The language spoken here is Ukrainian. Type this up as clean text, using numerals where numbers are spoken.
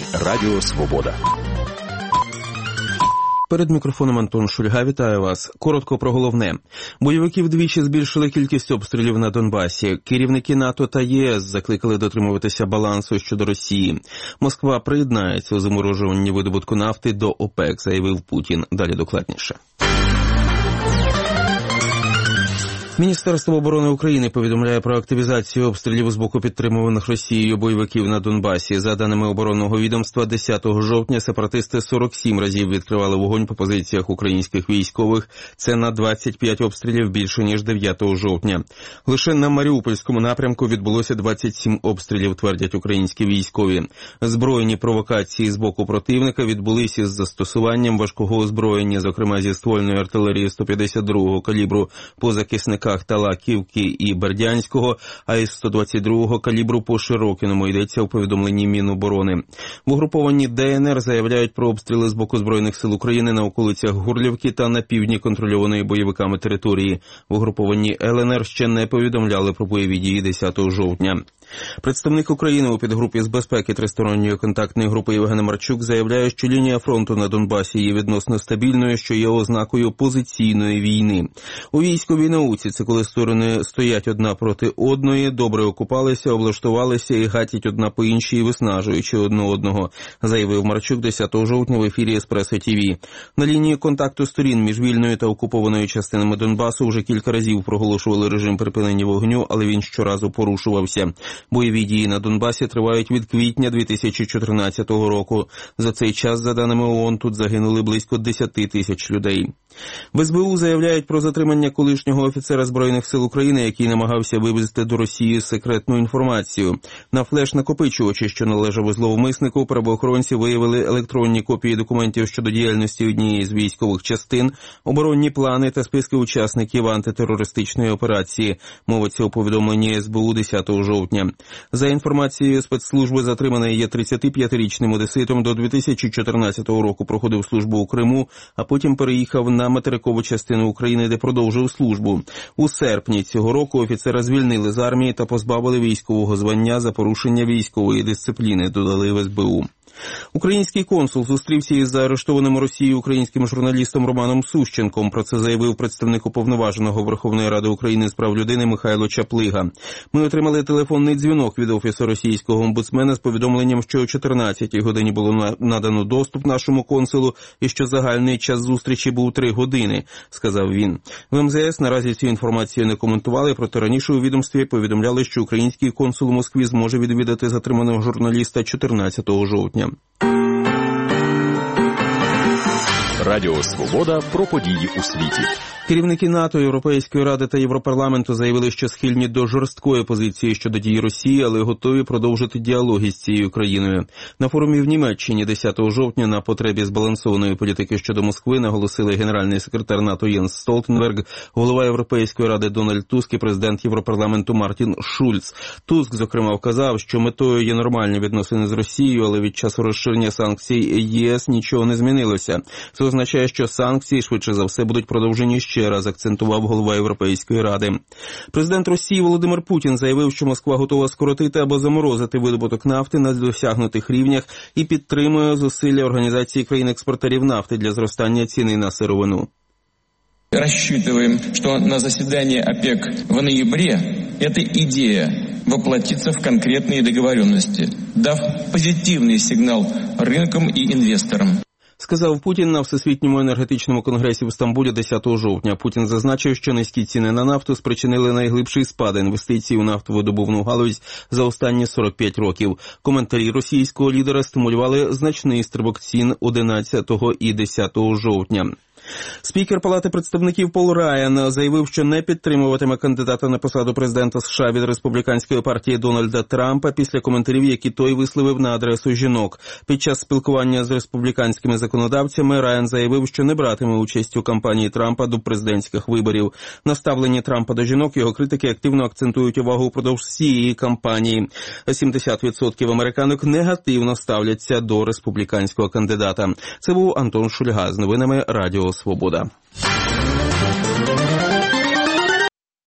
Радіо Свобода. Перед мікрофоном Антон Шульга. Вітаю вас. Коротко про головне. Бойовики вдвічі збільшили кількість обстрілів на Донбасі. Керівники НАТО та ЄС закликали дотримуватися балансу щодо Росії. Москва приєднається у заморожуванні видобутку нафти до ОПЕК, заявив Путін. Далі докладніше. Міністерство оборони України повідомляє про активізацію обстрілів з боку підтримуваних Росією бойовиків на Донбасі. За даними оборонного відомства, 10 жовтня сепаратисти 47 разів відкривали вогонь по позиціях українських військових. Це на 25 обстрілів більше, ніж 9 жовтня. Лише на Маріупольському напрямку відбулося 27 обстрілів, твердять українські військові. Збройні провокації з боку противника відбулися із застосуванням важкого озброєння, зокрема зі ствольної артилерії 152-го калібру по захисниках Талаківки і Бердянського, а із 122-го калібру по Широкіному, йдеться у повідомленні Міноборони. В угрупованні ДНР заявляють про обстріли з боку Збройних сил України на околицях Гурлівки та на півдні контрольованої бойовиками території. В угрупованні ЛНР ще не повідомляли про бойові дії 10 жовтня. Представник України у підгрупі з безпеки тристоронньої контактної групи Євген Марчук заявляє, що лінія фронту на Донбасі є відносно стабільною, що є ознакою позиційної війни. У військовій науці це коли сторони стоять одна проти одної, добре окупалися, облаштувалися і гатять одна по іншій, виснажуючи одне одного, заявив Марчук 10 жовтня в ефірі Еспресо ТВ. На лінії контакту сторін між вільною та окупованою частинами Донбасу вже кілька разів проголошували режим припинення вогню, але він щоразу порушувався. Бойові дії на Донбасі тривають від квітня 2014 року. За цей час, за даними ООН, тут загинули близько 10 тисяч людей. В СБУ заявляють про затримання колишнього офіцера Збройних сил України, який намагався вивезти до Росії секретну інформацію. На флеш-накопичувачі, що належав зловмиснику, правоохоронці виявили електронні копії документів щодо діяльності однієї з військових частин, оборонні плани та списки учасників антитерористичної операції. Мовиться у повідомленні СБУ 10 жовтня. За інформацією спецслужби, затриманий є 35-річним одеситом, до 2014 року проходив службу у Криму, а потім переїхав на материкову частину України, де продовжив службу. У серпні цього року офіцера звільнили з армії та позбавили військового звання за порушення військової дисципліни, додали в СБУ. Український консул зустрівся із заарештованим Росією українським журналістом Романом Сущенком. Про це заявив представник уповноваженого Верховної Ради України з прав людини Михайло Чаплига. Ми отримали телефонний дзвінок від Офісу російського омбудсмена з повідомленням, що о 14-й годині було надано доступ нашому консулу і що загальний час зустрічі був 3 години, сказав він. В МЗС наразі цю інформацію не коментували, проте раніше у відомстві повідомляли, що український консул у Москві зможе відвідати затриманого журналіста 14 жовтня. Радіо Свобода про події у світі. Керівники НАТО, Європейської Ради та Європарламенту заявили, що схильні до жорсткої позиції щодо дій Росії, але готові продовжити діалог із цією країною. На форумі в Німеччині 10 жовтня на потребі збалансованої політики щодо Москви наголосили генеральний секретар НАТО Єнс Столтенберг, голова Європейської Ради Дональд Туск і президент Європарламенту Мартін Шульц. Туск, зокрема, вказав, що метою є нормальні відносини з Росією, але від часу розширення санкцій ЄС нічого не змінилося. Це означає, що санкції, швидше за все, будуть продовжені ще раз, акцентував голова Європейської Ради. Президент Росії Володимир Путін заявив, що Москва готова скоротити або заморозити видобуток нафти на досягнутих рівнях і підтримує зусилля Організації країн-експортерів нафти для зростання ціни на сировину. Рассчитываем, что на заседании ОПЕК в ноябре эта идея воплотится в конкретные договоренности, дав позитивный сигнал рынкам и инвесторам. Сказав Путін на Всесвітньому енергетичному конгресі в Стамбулі 10 жовтня. Путін зазначив, що низькі ціни на нафту спричинили найглибший спад інвестицій у нафтовидобувну галузь за останні 45 років. Коментарі російського лідера стимулювали значний стрибок цін 11 і 10 жовтня. Спікер Палати представників Пол Райан заявив, що не підтримуватиме кандидата на посаду президента США від республіканської партії Дональда Трампа після коментарів, які той висловив на адресу жінок. Під час спілкування з республіканськими законодавцями Райан заявив, що не братиме участь у кампанії Трампа до президентських виборів. На ставленні Трампа до жінок його критики активно акцентують увагу впродовж всієї кампанії. 70% американок негативно ставляться до республіканського кандидата. Це був Антон Шульга з новинами Радіо Свобода.